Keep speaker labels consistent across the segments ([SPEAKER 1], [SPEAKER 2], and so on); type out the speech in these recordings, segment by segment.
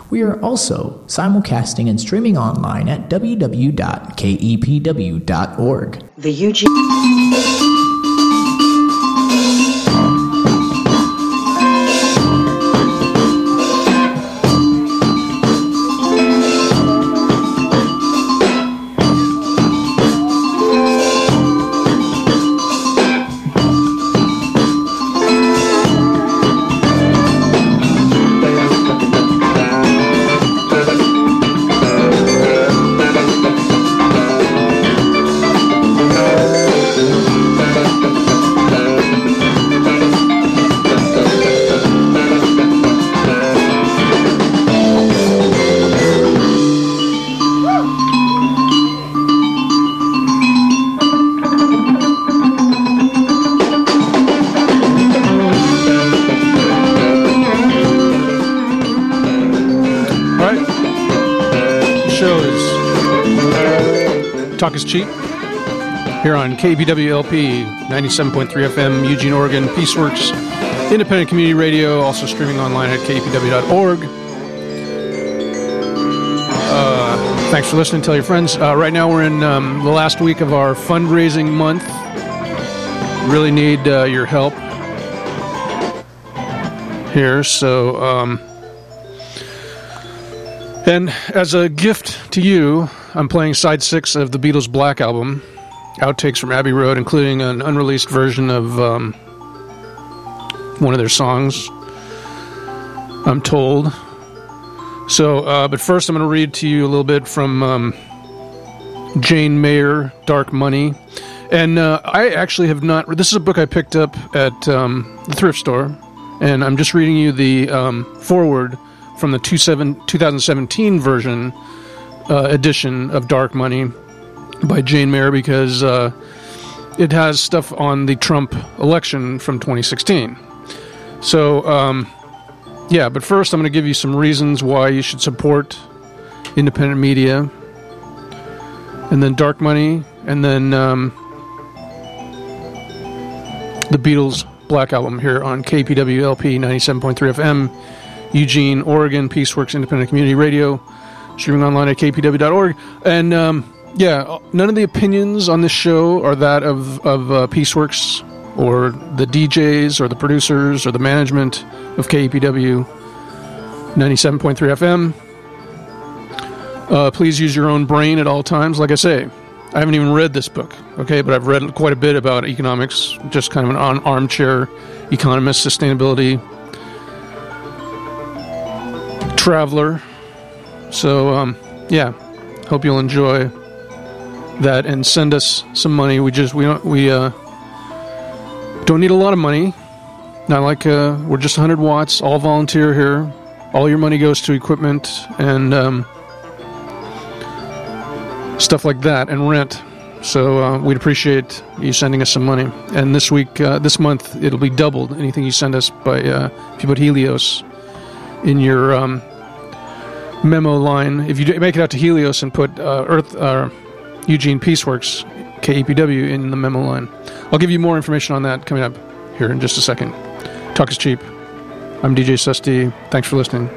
[SPEAKER 1] We are also simulcasting and streaming online at www.kepw.org.
[SPEAKER 2] The Eugene...
[SPEAKER 3] Talk is Cheap here on KPWLP 97.3 FM, Eugene, Oregon, Peaceworks, independent community radio, also streaming online at kpw.org. Thanks for listening. Tell your friends. Right now we're in the last week of our fundraising month. Really need your help here. So, and as a gift to you, I'm playing side 6 of the Beatles' Black Album, outtakes from Abbey Road, including an unreleased version of one of their songs, I'm told. So, but first I'm going to read to you a little bit from Jane Mayer, Dark Money. And I actually have not... This is a book I picked up at the thrift store, and I'm just reading you the foreword from the 2017 version edition of Dark Money by Jane Mayer, because it has stuff on the Trump election from 2016. So, yeah, but first I'm going to give you some reasons why you should support independent media, and then Dark Money, and then the Beatles' Black Album here on KPWLP 97.3 FM, Eugene, Oregon, Peaceworks Independent Community Radio, streaming online at kpw.org. And yeah, none of the opinions on this show are that of Peaceworks or the DJs or the producers or the management of KPW 97.3 FM. Please use your own brain at all times. Like I say, I haven't even read this book, okay, but I've read quite a bit about economics, just kind of an armchair economist, sustainability traveler. So, yeah, hope you'll enjoy that and send us some money. We don't need a lot of money. Not like we're just 100 watts, all volunteer here. All your money goes to equipment and stuff like that, and rent. So we'd appreciate you sending us some money. And this month, it'll be doubled. Anything you send us by if you put Helios in your memo line. If you make it out to Helios and put Eugene Peaceworks, KEPW, in the memo line. I'll give you more information on that coming up here in just a second. Talk is cheap. I'm DJ Susty. Thanks for listening.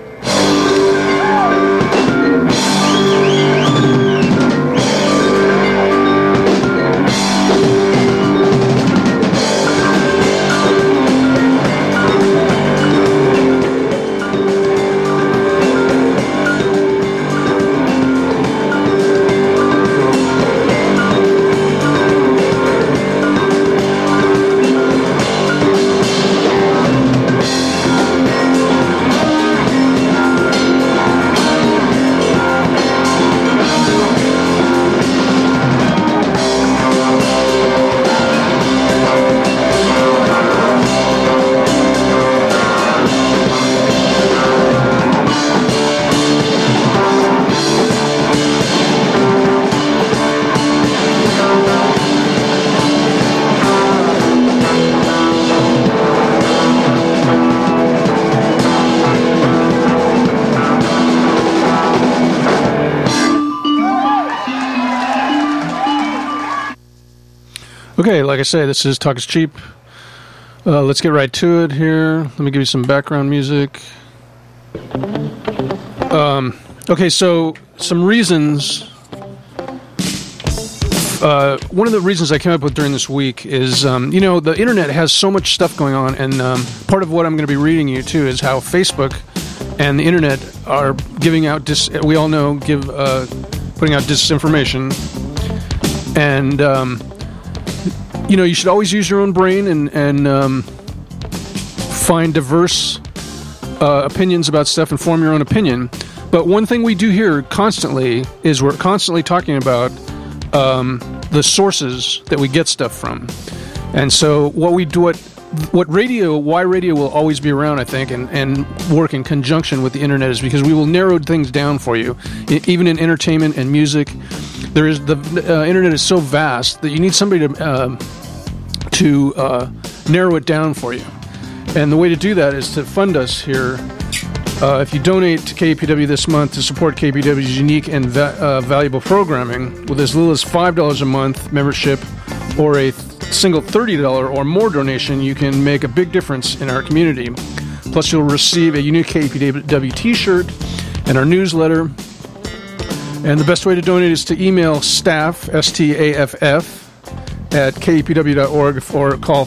[SPEAKER 3] Okay, like I say, this is Talk is Cheap. Let's get right to it here. Let me give you some background music. Okay, so some reasons. One of the reasons I came up with during this week is, the internet has so much stuff going on, and part of what I'm going to be reading you too is how Facebook and the internet are giving out putting out disinformation, and you should always use your own brain and find diverse opinions about stuff and form your own opinion. But one thing we do here constantly is we're constantly talking about the sources that we get stuff from. And so why radio will always be around, I think, and work in conjunction with the internet is because we will narrow things down for you. Even in entertainment and music, the internet is so vast that you need somebody to narrow it down for you. And the way to do that is to fund us here. If you donate to KPW this month to support KPW's unique and valuable programming with as little as $5 a month membership or a single $30 or more donation, you can make a big difference in our community. Plus, you'll receive a unique KPW t-shirt and our newsletter. And the best way to donate is to email staff, S-T-A-F-F, at kpw.org or call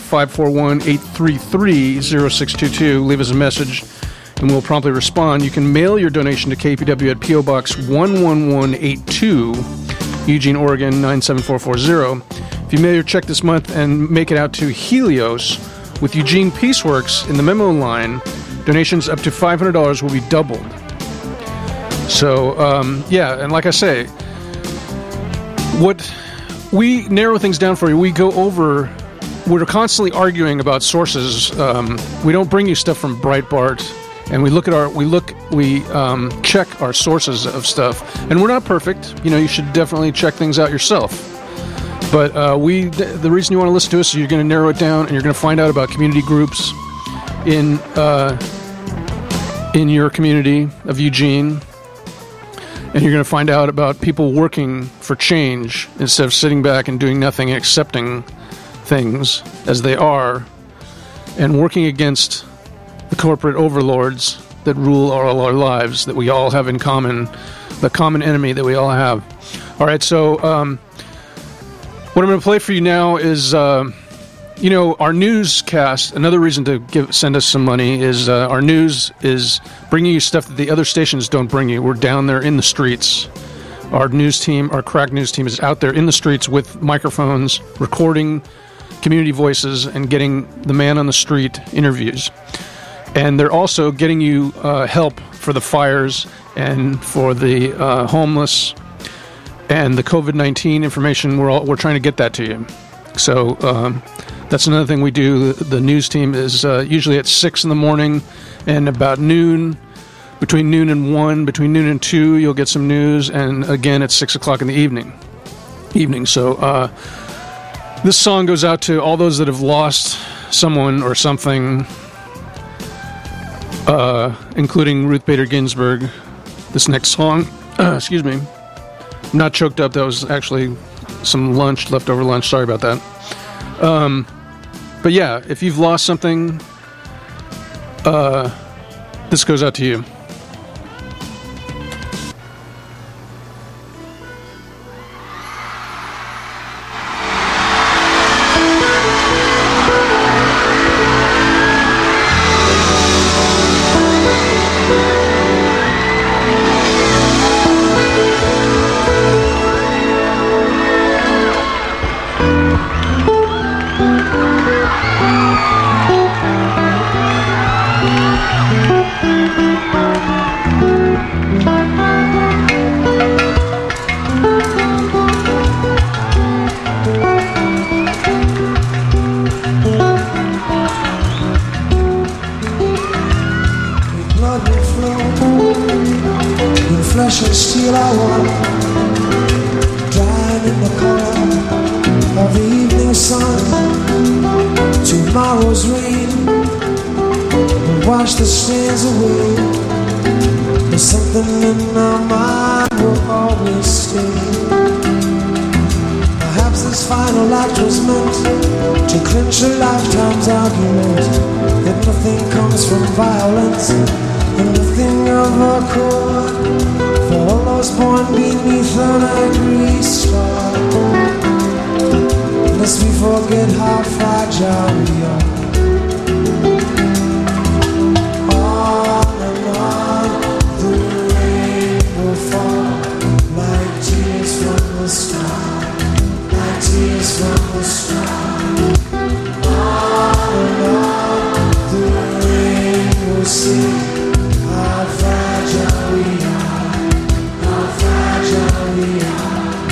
[SPEAKER 3] 541-833-0622. Leave us a message and we'll promptly respond. You can mail your donation to KPW at P.O. Box 11182, Eugene, Oregon 97440. If you mail your check this month and make it out to Helios with Eugene Peaceworks in the memo line, donations up to $500 will be doubled. So, and like I say, we narrow things down for you. We go over. We're constantly arguing about sources. We don't bring you stuff from Breitbart, and we check our sources of stuff. And we're not perfect. You should definitely check things out yourself. But the reason you want to listen to us is you're going to narrow it down, and you're going to find out about community groups in your community of Eugene. And you're going to find out about people working for change instead of sitting back and doing nothing and accepting things as they are and working against the corporate overlords that rule all our lives that we all have in common, the common enemy that we all have. All right, so what I'm going to play for you now is, our newscast. Another reason to send us some money is our news is bringing you stuff that the other stations don't bring you. We're down there in the streets. Our news team, our crack news team, is out there in the streets with microphones, recording community voices, and getting the man on the street interviews. And they're also getting you help for the fires and for the homeless and the COVID-19 information. We're trying to get that to you. So that's another thing we do. The news team is usually at 6 in the morning, and about noon, between noon and 1, between noon and 2, you'll get some news, and again at 6 o'clock in the evening. So this song goes out to all those that have lost someone or something, including Ruth Bader Ginsburg. This next song, excuse me, I'm not choked up. That was actually some leftover lunch. Sorry about that. But yeah, if you've lost something, this goes out to you.
[SPEAKER 4] That nothing comes from violence, and nothing of accord. born beneath an angry star. Lest we forget how fragile we are. On and on, the rain will fall like tears from the sky, like tears from the sky. On and on, the rain will sing how fragile we are, how fragile we are.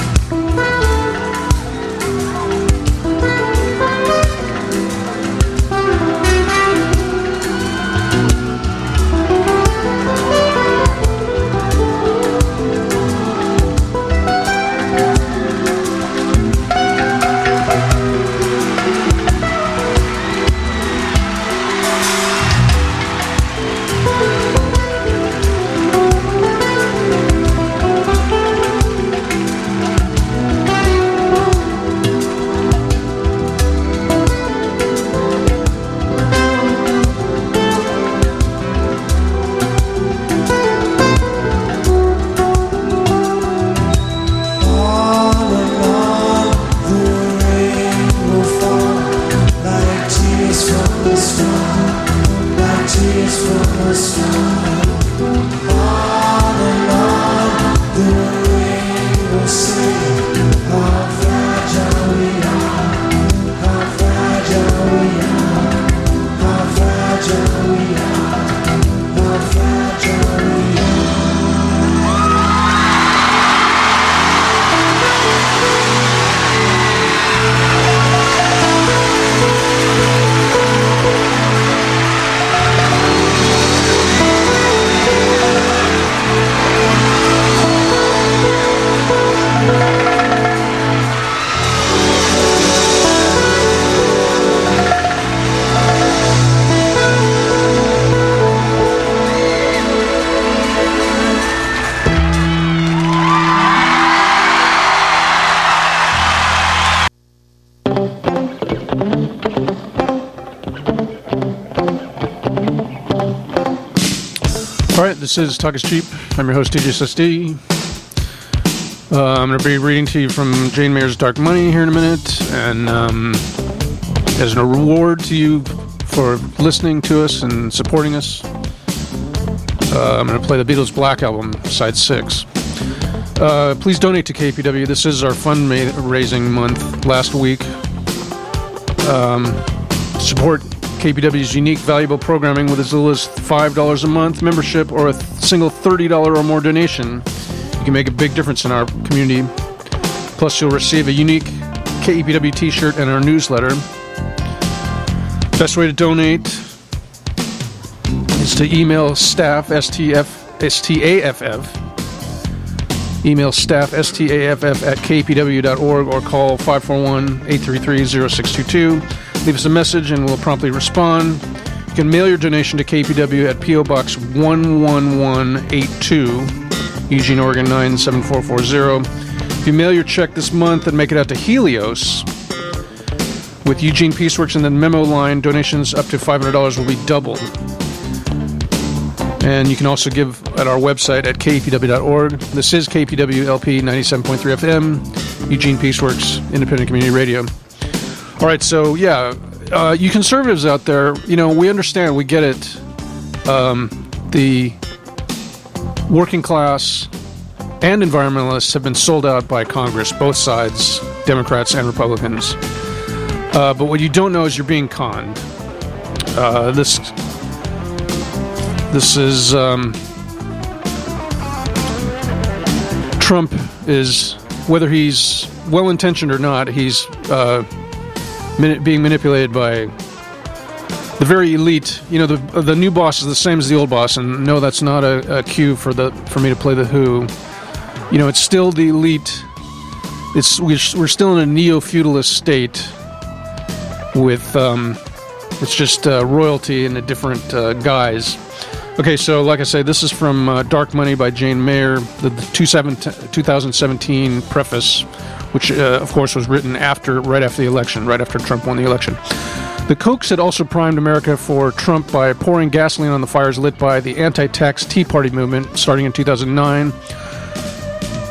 [SPEAKER 3] This is Talk is Cheap. I'm your host, DJSSD. I'm going to be reading to you from Jane Mayer's Dark Money here in a minute. And as a reward to you for listening to us and supporting us, I'm going to play the Beatles' Black Album, Side 6. Please donate to KPW. This is our fundraising month last week. Support KPW's unique, valuable programming with as little as $5 a month membership or a single $30 or more donation. You can make a big difference in our community. Plus, you'll receive a unique KPW t-shirt and our newsletter. Best way to donate is to email staff, S-T-A-F-F, email staff, S-T-A-F-F at kpw.org or call 541-833-0622. Leave us a message and we'll promptly respond. You can mail your donation to KPW at P.O. Box 11182, Eugene, Oregon 97440. If you mail your check this month and make it out to Helios with Eugene Peaceworks in the memo line, donations up to $500 will be doubled. And you can also give at our website at kpw.org. This is KPW LP 97.3 FM, Eugene Peaceworks, Independent Community Radio. All right, so yeah, you conservatives out there, you know, we understand, we get it. The working class and environmentalists have been sold out by Congress, both sides, Democrats and Republicans. But what you don't know is you're being conned. This is Trump is, whether he's well-intentioned or not, he's being manipulated by the very elite. You know, the new boss is the same as the old boss, and no, that's not a cue for me to play the Who. You know, it's still the elite. We're still in a neo-feudalist state with it's just royalty in a different guise. Okay, so like I say, this is from Dark Money by Jane Mayer, the 2017 preface, which, of course, was written right after the election, right after Trump won the election. The Kochs had also primed America for Trump by pouring gasoline on the fires lit by the anti-tax Tea Party movement starting in 2009.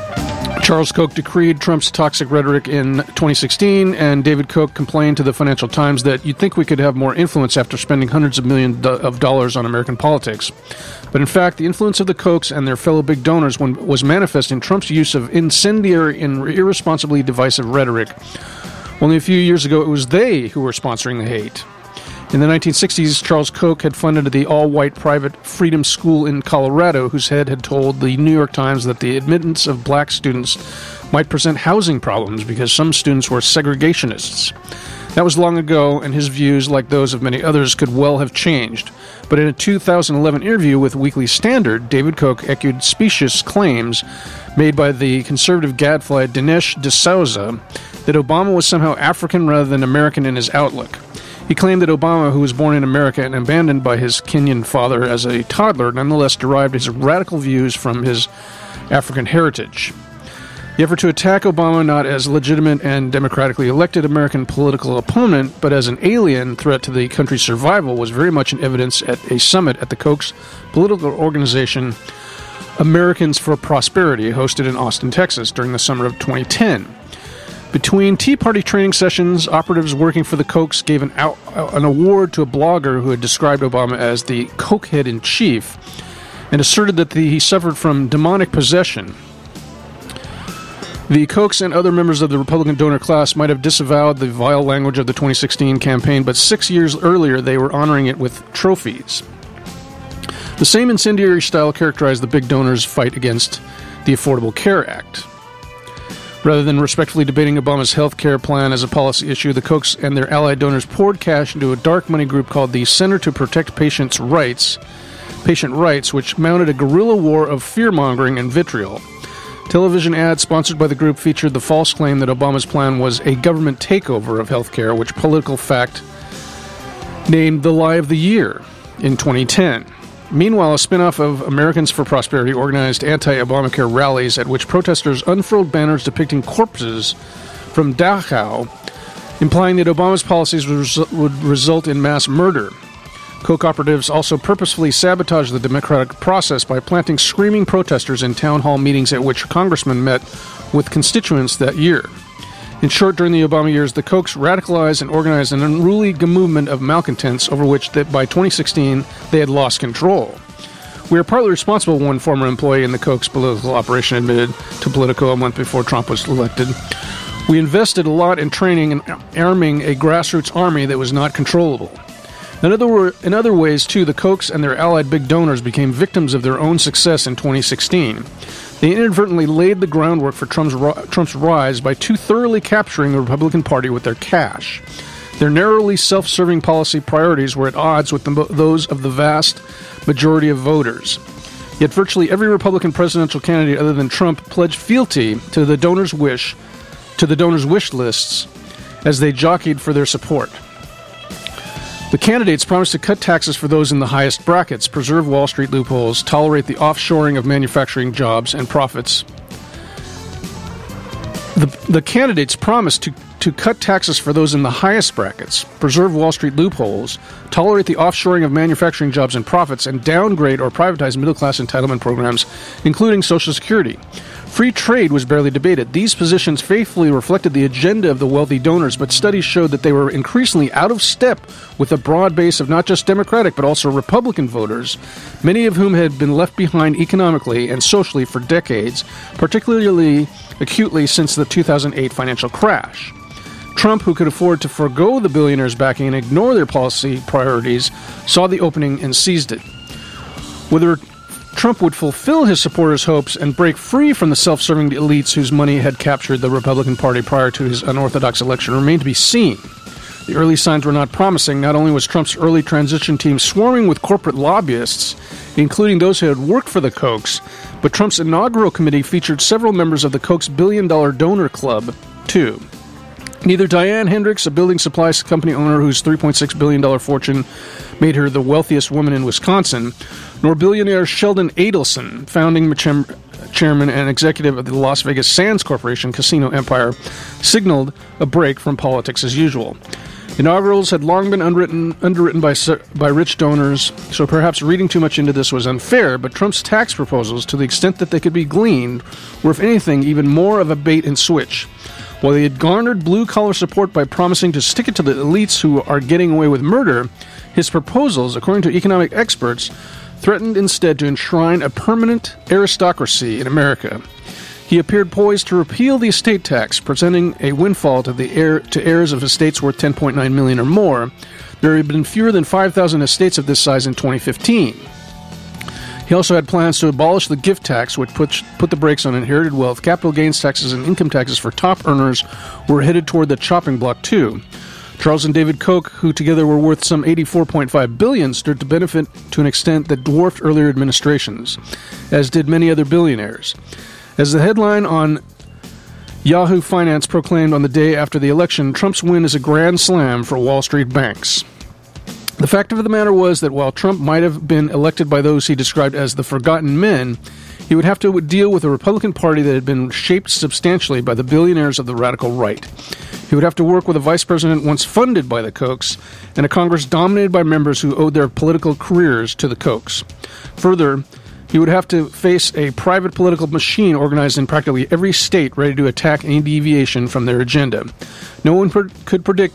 [SPEAKER 3] Charles Koch decreed Trump's toxic rhetoric in 2016, and David Koch complained to the Financial Times that you'd think we could have more influence after spending hundreds of millions of dollars on American politics. But in fact, the influence of the Kochs and their fellow big donors was manifest in Trump's use of incendiary and irresponsibly divisive rhetoric. Only a few years ago, it was they who were sponsoring the hate. In the 1960s, Charles Koch had funded the all-white private Freedom School in Colorado, whose head had told the New York Times that the admittance of black students might present housing problems because some students were segregationists. That was long ago, and his views, like those of many others, could well have changed. But in a 2011 interview with Weekly Standard, David Koch echoed specious claims made by the conservative gadfly Dinesh D'Souza that Obama was somehow African rather than American in his outlook. He claimed that Obama, who was born in America and abandoned by his Kenyan father as a toddler, nonetheless derived his radical views from his African heritage. The effort to attack Obama not as a legitimate and democratically elected American political opponent, but as an alien threat to the country's survival, was very much in evidence at a summit at the Koch's political organization, Americans for Prosperity, hosted in Austin, Texas, during the summer of 2010. Between Tea Party training sessions, operatives working for the Kochs gave an award to a blogger who had described Obama as the Kochhead-in-Chief and asserted that he suffered from demonic possession. The Kochs and other members of the Republican donor class might have disavowed the vile language of the 2016 campaign, but 6 years earlier they were honoring it with trophies. The same incendiary style characterized the big donors' fight against the Affordable Care Act. Rather than respectfully debating Obama's health care plan as a policy issue, the Kochs and their allied donors poured cash into a dark money group called the Center to Protect Patient Rights, which mounted a guerrilla war of fear-mongering and vitriol. Television ads sponsored by the group featured the false claim that Obama's plan was a government takeover of health care, which Political Fact named the lie of the year in 2010. Meanwhile, a spin-off of Americans for Prosperity organized anti-Obamacare rallies at which protesters unfurled banners depicting corpses from Dachau, implying that Obama's policies would result in mass murder. Koch operatives also purposefully sabotaged the democratic process by planting screaming protesters in town hall meetings at which congressmen met with constituents that year. In short, during the Obama years, the Kochs radicalized and organized an unruly movement of malcontents over which that by 2016 they had lost control. We are partly responsible, one former employee in the Koch's political operation admitted to Politico a month before Trump was elected. We invested a lot in training and arming a grassroots army that was not controllable. In other ways, too, the Kochs and their allied big donors became victims of their own success in 2016. They inadvertently laid the groundwork for Trump's rise by too thoroughly capturing the Republican Party with their cash. Their narrowly self-serving policy priorities were at odds with those of the vast majority of voters. Yet virtually every Republican presidential candidate other than Trump pledged fealty to the donors' wish lists as they jockeyed for their support. The candidates promised to cut taxes for those in the highest brackets, preserve Wall Street loopholes, tolerate the offshoring of manufacturing jobs and profits. The candidates promised to cut taxes for those in the highest brackets, preserve Wall Street loopholes, tolerate the offshoring of manufacturing jobs and profits, and downgrade or privatize middle-class entitlement programs, including Social Security. Free trade was barely debated. These positions faithfully reflected the agenda of the wealthy donors, but studies showed that they were increasingly out of step with a broad base of not just Democratic but also Republican voters, many of whom had been left behind economically and socially for decades, particularly acutely since the 2008 financial crash. Trump, who could afford to forego the billionaires' backing and ignore their policy priorities, saw the opening and seized it. Whether Trump would fulfill his supporters' hopes and break free from the self-serving elites whose money had captured the Republican Party prior to his unorthodox election remained to be seen. The early signs were not promising. Not only was Trump's early transition team swarming with corporate lobbyists, including those who had worked for the Kochs, but Trump's inaugural committee featured several members of the Koch's billion-dollar donor club, too. Neither Diane Hendricks, a building supply company owner whose $3.6 billion fortune made her the wealthiest woman in Wisconsin, nor billionaire Sheldon Adelson, founding chairman and executive of the Las Vegas Sands Corporation casino empire, signaled a break from politics as usual. Inaugurals had long been underwritten by rich donors, so perhaps reading too much into this was unfair, but Trump's tax proposals, to the extent that they could be gleaned, were, if anything, even more of a bait and switch. While they had garnered blue-collar support by promising to stick it to the elites who are getting away with murder, his proposals, according to economic experts, threatened instead to enshrine a permanent aristocracy in America. He appeared poised to repeal the estate tax, presenting a windfall to heirs of estates worth $10.9 million or more. There had been fewer than 5,000 estates of this size in 2015. He also had plans to abolish the gift tax, which put the brakes on inherited wealth. Capital gains taxes and income taxes for top earners were headed toward the chopping block, too. Charles and David Koch, who together were worth some $84.5 billion, stood to benefit to an extent that dwarfed earlier administrations, as did many other billionaires. As the headline on Yahoo Finance proclaimed on the day after the election, Trump's win is a grand slam for Wall Street banks. The fact of the matter was that while Trump might have been elected by those he described as the forgotten men, he would have to deal with a Republican Party that had been shaped substantially by the billionaires of the radical right. He would have to work with a vice president once funded by the Kochs and a Congress dominated by members who owed their political careers to the Kochs. Further, he would have to face a private political machine organized in practically every state ready to attack any deviation from their agenda. No one could predict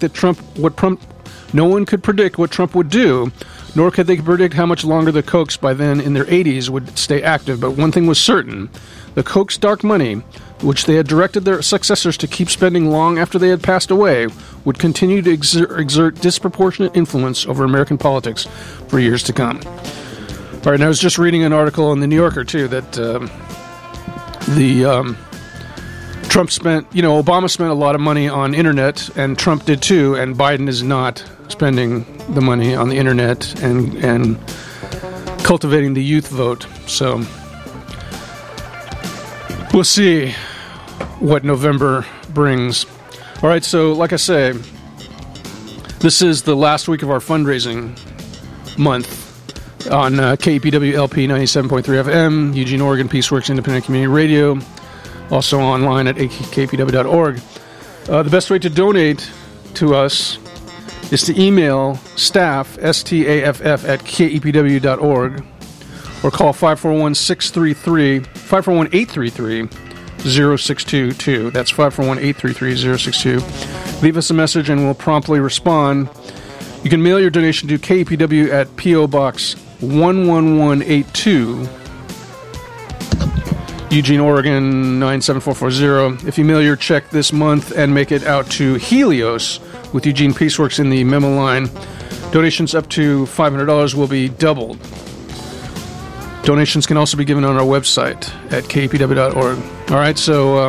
[SPEAKER 3] what Trump would do, nor could they predict how much longer the Kochs, by then in their 80s, would stay active. But one thing was certain: the Kochs' dark money, which they had directed their successors to keep spending long after they had passed away, would continue to exert disproportionate influence over American politics for years to come. All right, and I was just reading an article in the New Yorker, too, that Trump spent, Obama spent a lot of money on internet, and Trump did too, and Biden is not spending the money on the internet and cultivating the youth vote. So we'll see what November brings. All right, so like I say, this is the last week of our fundraising month on KEPW LP 97.3 FM, Eugene, Oregon, Peaceworks Independent Community Radio, also online at kpw.org. The best way to donate to us is to email staff, staff, at kepw.org, or call 541-833-0622. That's 541-833-0622. Leave us a message and we'll promptly respond. You can mail your donation to KEPW at P.O. Box 11182, Eugene, Oregon 97440. If you mail your check this month and make it out to Helios with Eugene Peaceworks in the memo line, donations up to $500 will be doubled. Donations can also be given on our website at kpw.org. All right, so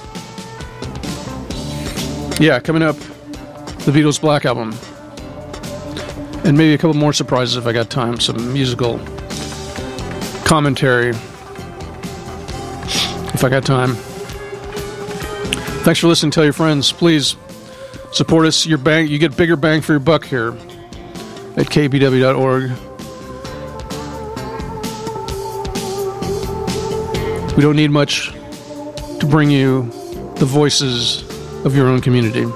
[SPEAKER 3] coming up, the Beatles' Black Album. And maybe a couple more surprises if I got time. Some musical commentary if I got time. Thanks for listening. Tell your friends. Please support us. You get bigger bang for your buck here at kpw.org. We don't need much to bring you the voices of your own community.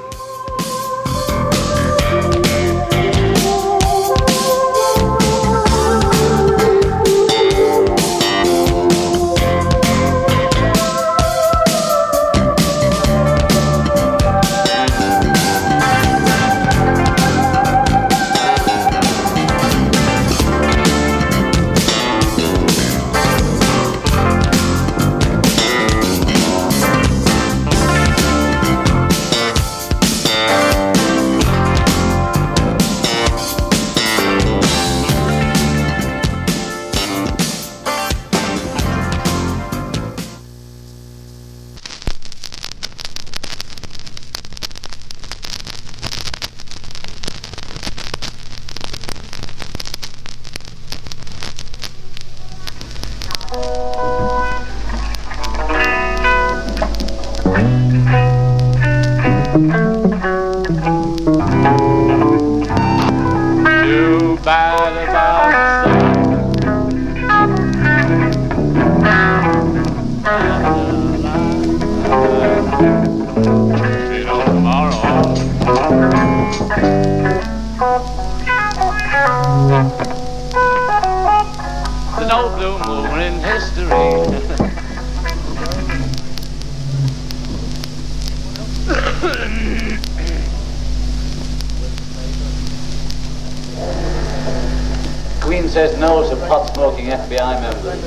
[SPEAKER 5] says no to pot-smoking FBI members.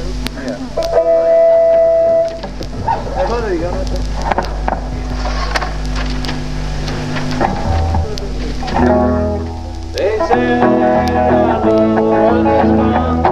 [SPEAKER 5] They say the world is gone.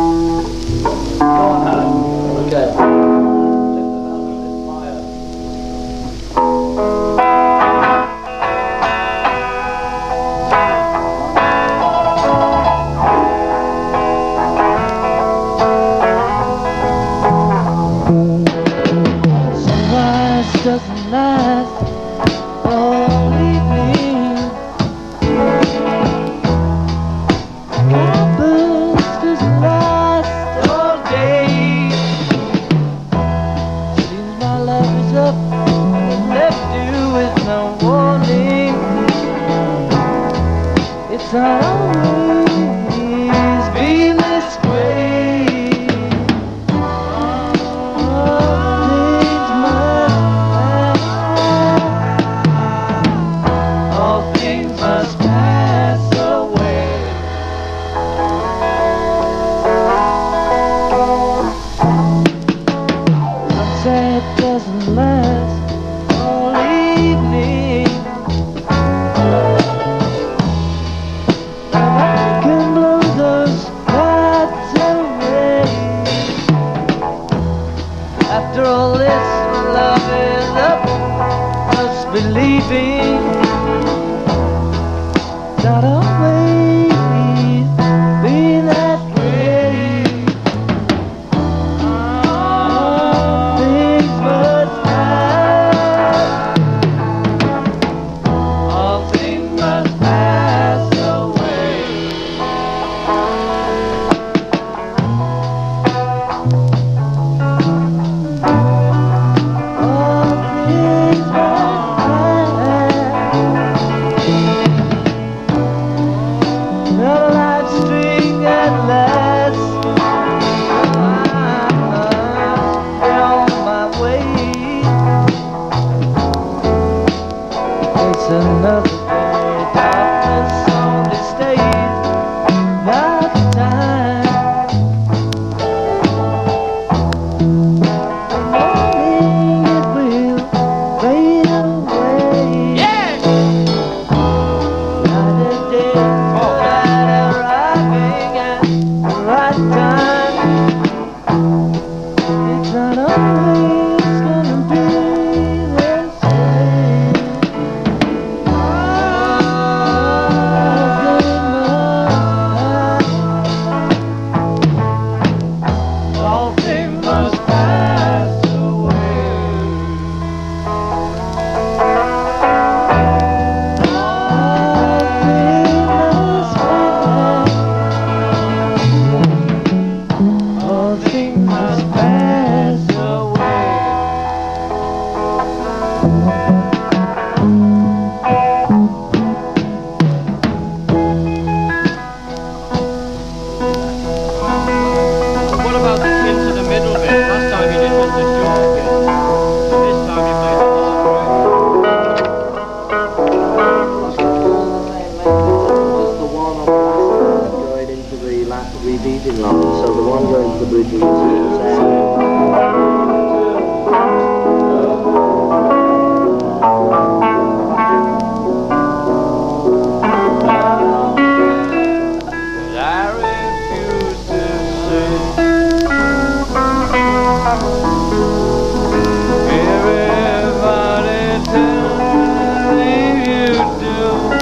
[SPEAKER 4] Sunrise doesn't last all evening. Cloudburst doesn't last all day. Seems my love is up and left you with no warning. It's not always been this way. Sunset doesn't last all evening. And I can blow those clouds away. After all this, love is up, must be leaving. Not always been that way. Things must pass. All things must pass away. All things must pass. Not a life string at last. I'm on my way. It's another day. Darkness only stays not time. The morning it will fade away. Night and day, night arriving at the right time. It's not always gonna be this way. All things must pass away. All things must pass away.
[SPEAKER 5] What about the hint to the middle bit? Last time you did was the short bit. And this time you played the
[SPEAKER 6] Just the one on the last line going into the last repeating line, so the one going to the bridge is the same.
[SPEAKER 5] I refuse to say everybody tells me you do,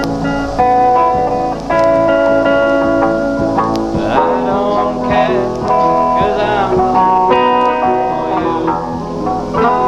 [SPEAKER 5] but I don't care, 'cause I'm for you.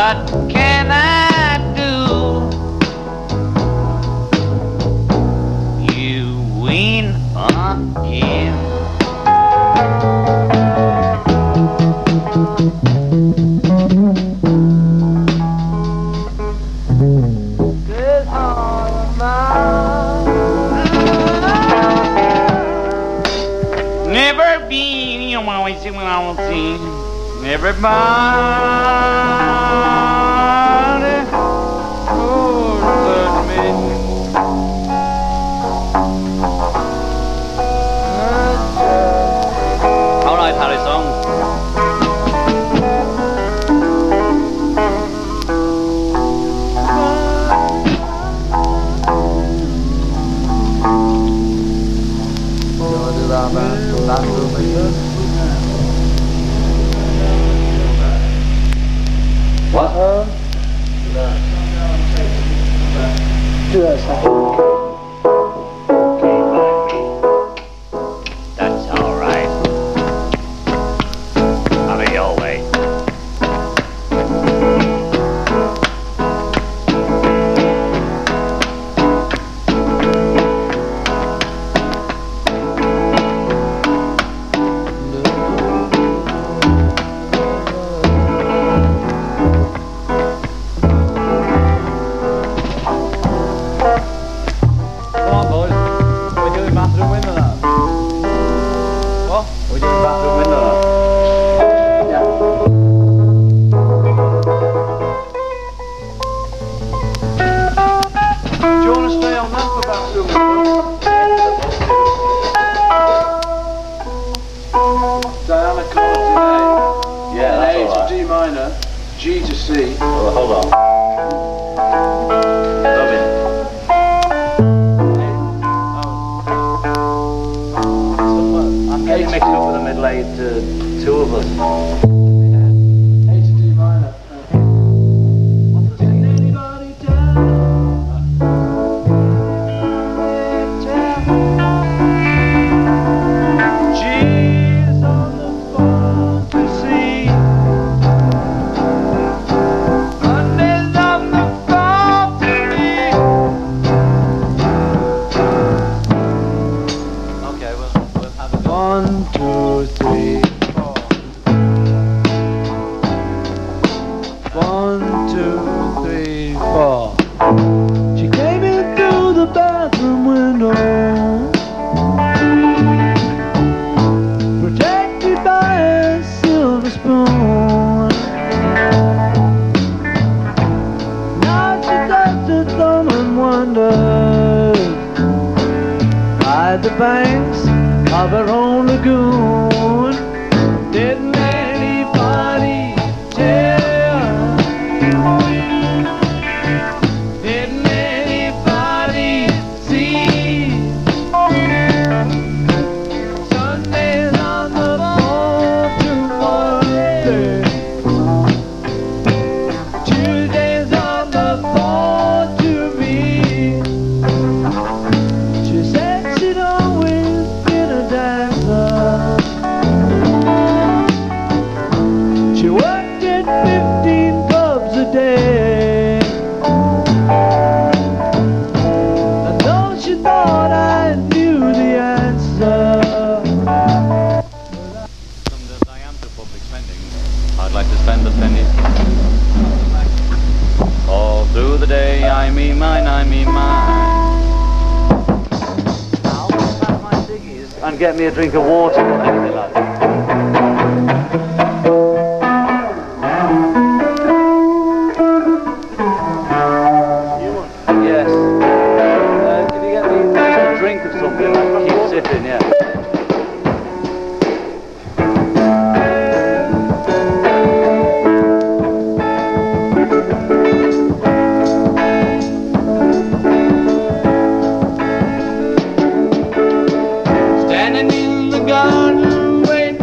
[SPEAKER 5] What can I do? You win again. Never been, you always see when I will see. Everybody, oh, touch me. All right, Harry song.
[SPEAKER 6] What?
[SPEAKER 5] That's all right. Have it your way. Come on, boys. We're doing bathroom window now. What? We're doing bathroom window now. Do you want to stay on that for bathroom
[SPEAKER 7] Diana chord today.
[SPEAKER 5] Yeah,
[SPEAKER 7] A
[SPEAKER 5] that's
[SPEAKER 7] to
[SPEAKER 5] all right.
[SPEAKER 7] D minor, G to C.
[SPEAKER 5] Oh, hold on. Robin. I'm getting mixed up with the middle eight to two of us.
[SPEAKER 7] A to D minor. Didn't anybody tell?
[SPEAKER 5] She's on the phone to see. Monday's on the phone to me. Okay, we'll have a go.
[SPEAKER 7] 1, 2, 3, 4. 1, 2, 3, 4. She came in through the bathroom window, protected by a silver spoon. Now she does the thumb and wonders by the banks of her own lagoon. Didn't anybody tell? Didn't anybody see? Sunday's on the phone to Monday. Tuesday's on the phone to me. She said she'd always been a dancer. She worked at 15 pubs a day. And though she thought I knew the answer,
[SPEAKER 5] That I am to public spending. I'd like to spend the pennies. All through the day, I mean mine, I mean mine. Now, I'll pack my ciggies and get me a drink of water or anything like that. Yes. Can you get me a drink of something? Keep sipping, yeah. Standing in the garden, waiting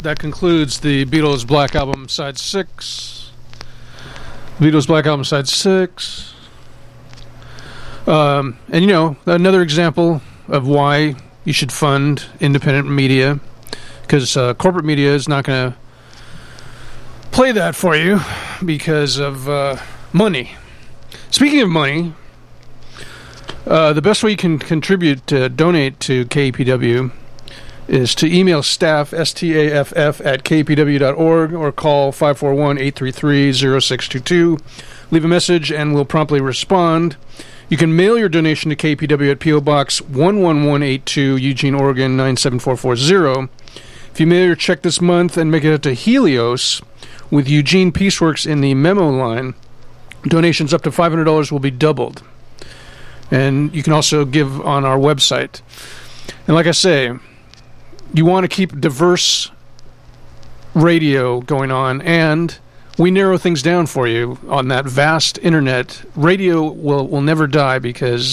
[SPEAKER 3] that concludes the Beatles Black Album Side 6. Beatles Black Album Side 6. And, you know, another example of why you should fund independent media, because corporate media is not going to play that for you because of money. Speaking of money, the best way you can donate to KPW is to email staff, staff, at kpw.org, or call 541-833-0622. Leave a message and we'll promptly respond. You can mail your donation to KPW at P.O. Box 11182, Eugene, Oregon 97440. If you mail your check this month and make it out to Helios with Eugene Peaceworks in the memo line, donations up to $500 will be doubled. And you can also give on our website. And like I say, you want to keep diverse radio going on, and we narrow things down for you on that vast internet. Radio will never die because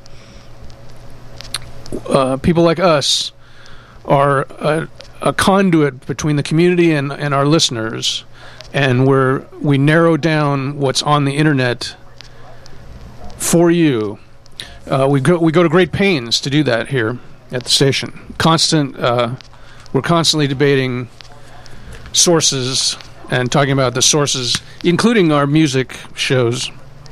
[SPEAKER 3] people like us are a conduit between the community and our listeners, and we narrow down what's on the internet for you. We go to great pains to do that here at the station. We're constantly debating sources and talking about the sources, including our music shows.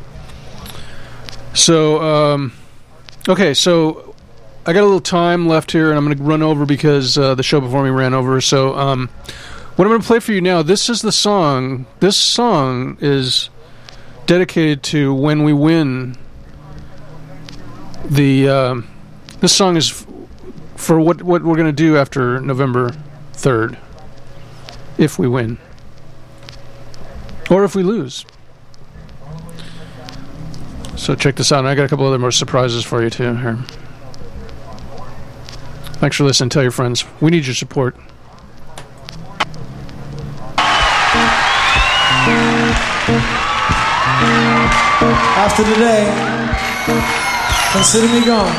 [SPEAKER 3] So, okay, so I got a little time left here, and I'm going to run over because the show before me ran over. So, what I'm going to play for you now, this is the song. This song is dedicated to when we win the... this song is for what we're going to do after November 3rd, if we win. Or if we lose. So check this out. And I got a couple other more surprises for you too here. Thanks for listening. Tell your friends. We need your support.
[SPEAKER 4] After today, consider me gone.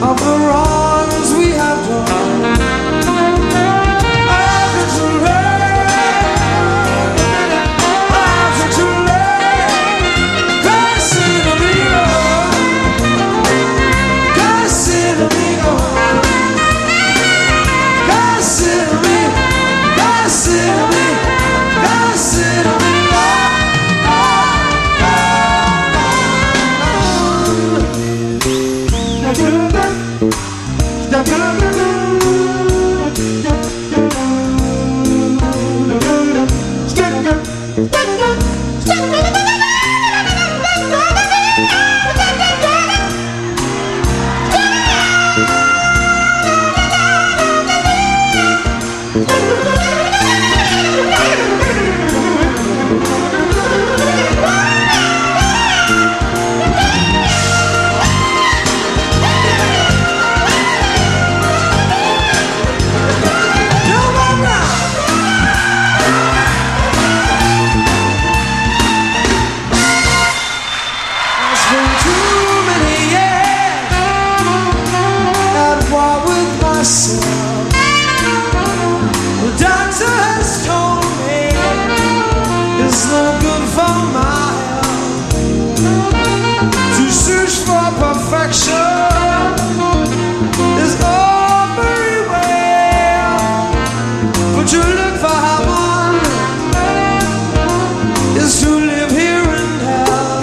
[SPEAKER 4] Wrongs we have done. myself. The doctor has told me it's no good for my health to search for perfection. Is all very well, but to look for heaven is to live here in hell.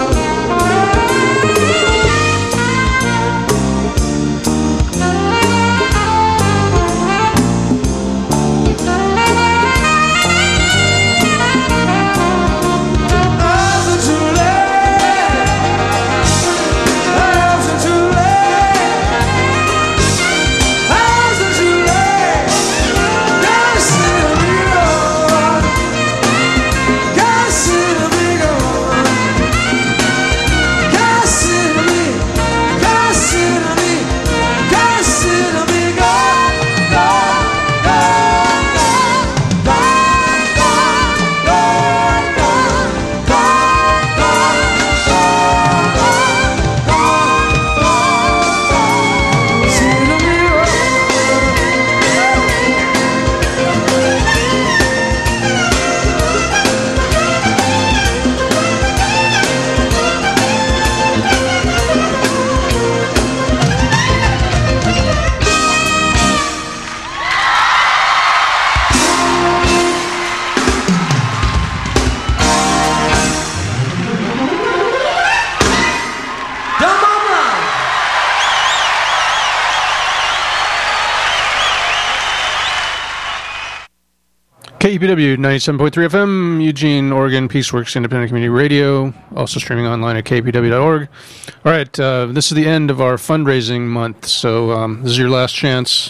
[SPEAKER 3] KEPW 97.3 FM, Eugene, Oregon, Peaceworks Independent Community Radio, also streaming online at kepw.org. All right, this is the end of our fundraising month, so this is your last chance.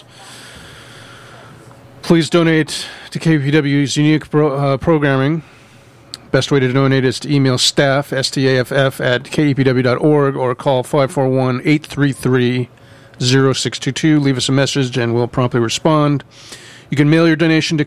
[SPEAKER 3] Please donate to KEPW's unique programming. Best way to donate is to email staff, staff, at kepw.org, or call 541-833-0622. Leave us a message, and we'll promptly respond. You can mail your donation to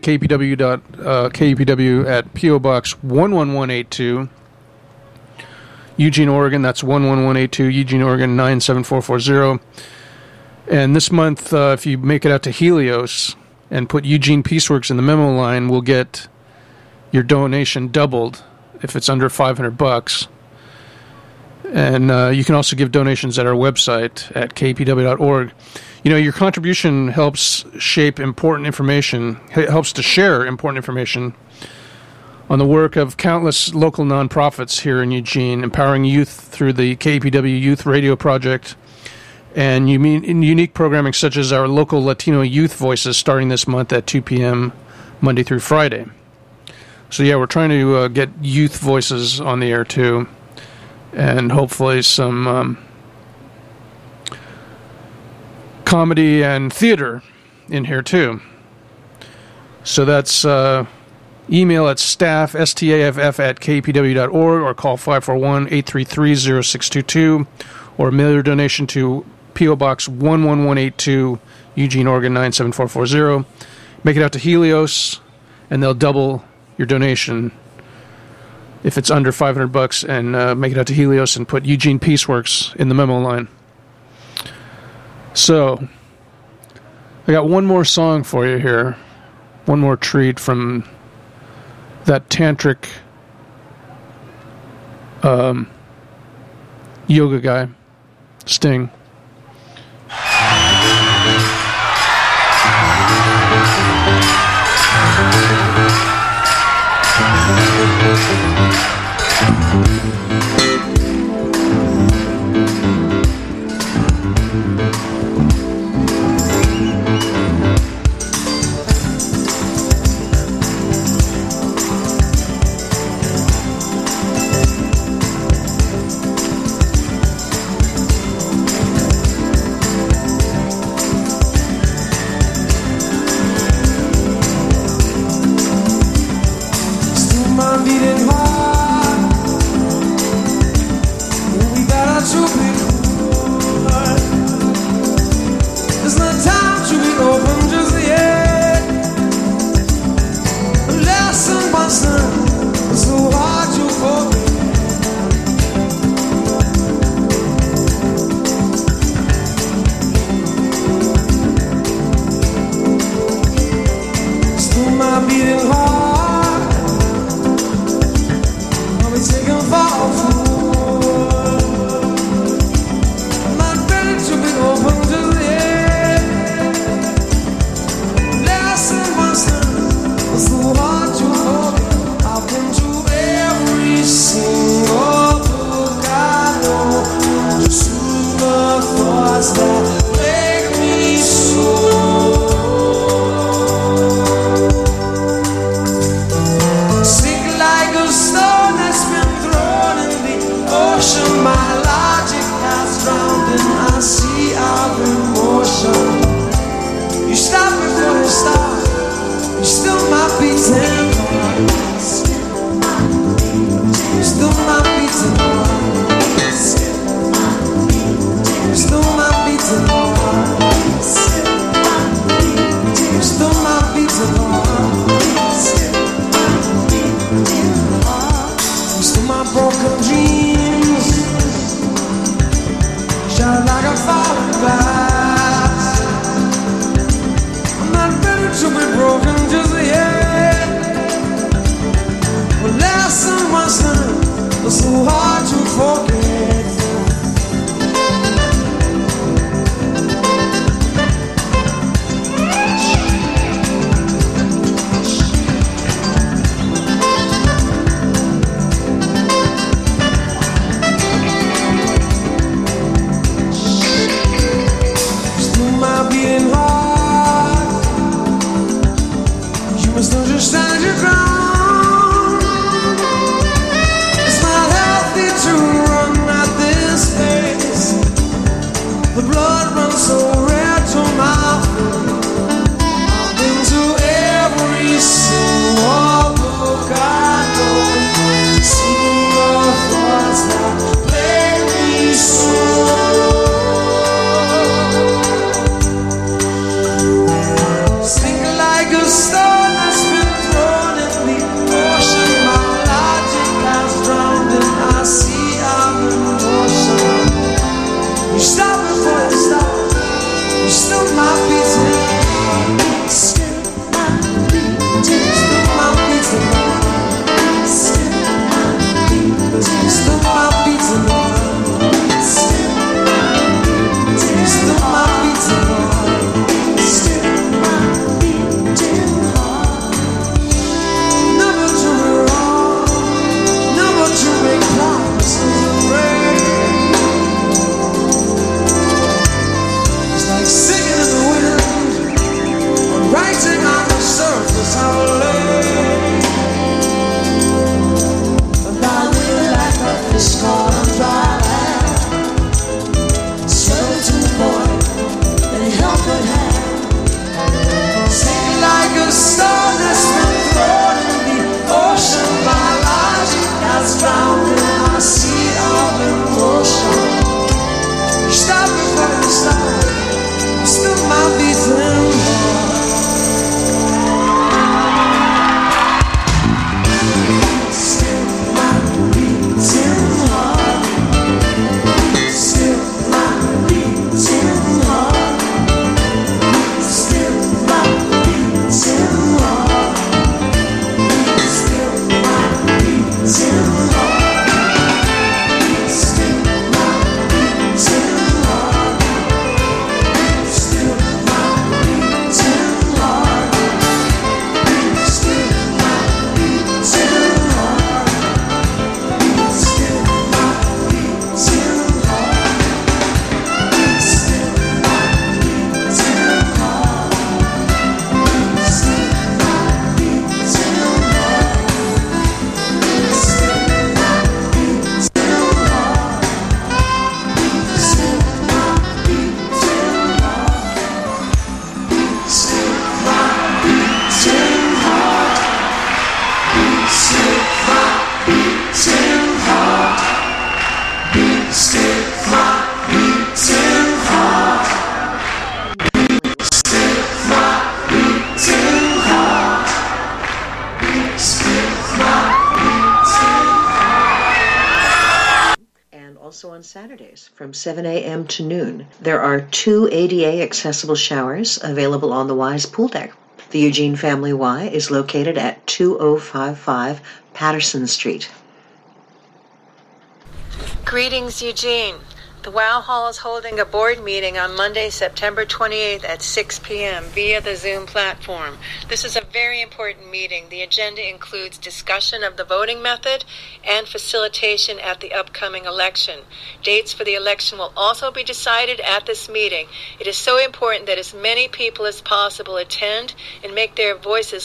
[SPEAKER 3] KEPW at P.O. Box 11182, Eugene, Oregon. That's 11182, Eugene, Oregon 97440. And this month, if you make it out to Helios and put Eugene Peaceworks in the memo line, we'll get your donation doubled if it's under $500. And you can also give donations at our website at kpw.org. You know, your contribution helps shape important information, helps to share important information on the work of countless local nonprofits here in Eugene, empowering youth through the KEPW Youth Radio Project, and unique programming such as our local Latino Youth Voices starting this month at 2 p.m. Monday through Friday. So yeah, we're trying to get youth voices on the air too, and hopefully some comedy and theater in here too. So that's email at staff, staff at kpw.org, or call 541-833-0622, or mail your donation to P.O. Box 11182, Eugene, Oregon 97440. Make it out to Helios, and they'll double your donation if it's under $500, and make it out to Helios and put Eugene Peaceworks in the memo line. So, I got one more song for you here. One more treat from that tantric yoga guy, Sting.
[SPEAKER 4] beating hard. I'll be taken for a fool. I'm not ready to be open to the end. Lesson was learned, so hard to forget. I've been to every single book I know. Just the thoughts that make me so. Sink like a stone that's been thrown in the ocean. My logic has drowned in a sea of emotion. You stop before you start. You still might be tempted. You still might be tempted. You still might be tempted. You still might be tempted. You still my broken dreams. Shine like a falling glass. I'm not ready to be broken just yet. Well, lesson was learned, but so hard to forget. Still my beating heart. You must understand your ground. It's not healthy to run at this pace. The blood runs so red to my face. I've been to every single book I know. To see the thoughts that make me so. Sink like a stone that's been thrown in the ocean. My logic has drowned in a sea of emotion. You stop before you stop. You still might be tempted. Still might be tempted. Still might be tempted. Still might be tempted. Still might be tempted. Never to be wrong. Never to make promises and break. It's like singing in the wind, or writing on the surface of a lake. And I will like a fish caught on dry land. Struggle to avoid any help at hand. Sing like a stone that's been thrown in the ocean. My logic has drowned in a sea of emotion. You stop before you stop. You still might be tempted. Still might be tempted. Still might be tempted. Still might be tempted. Still might be tempted. Still might be tempted. Still might be tempted. Still might be tempted. Still might be tempted. Still might be tempted. Still might be
[SPEAKER 2] also on Saturdays from 7 a.m. to noon. There are 2 ADA accessible showers available on the Wise pool deck. The Eugene Family Y is located at 2055 Patterson Street.
[SPEAKER 8] Greetings, Eugene. The WOW Hall is holding a board meeting on Monday, September 28th at 6 p.m. via the Zoom platform. This is a very important meeting. The agenda includes discussion of the voting method and facilitation at the upcoming election. Dates for the election will also be decided at this meeting. It is so important that as many people as possible attend and make their voices